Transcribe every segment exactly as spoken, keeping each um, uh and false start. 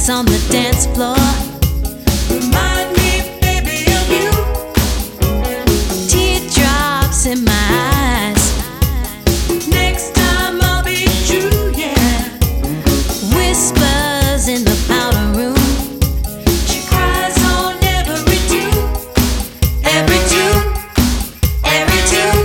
steps on the dance floor remind me, baby, of you. Teardrops in my eyes. Next time I'll be true, yeah. Whispers in the powder room. She cries on every tune, every tune, every tune.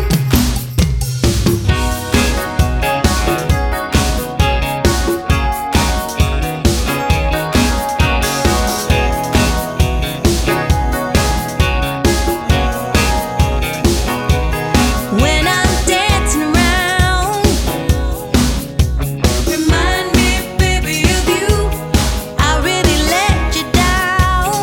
When I'm dancing around, remind me, baby, of you. I really let you down.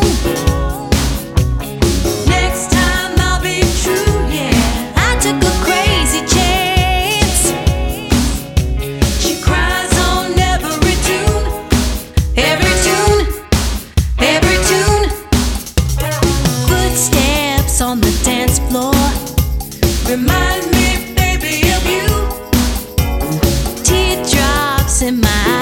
Next time I'll be true, yeah. I took a crazy chance. She cries on every tune, every tune, every tune. Footsteps on the dance floor remind me, baby, of you. Teardrops in my eyes.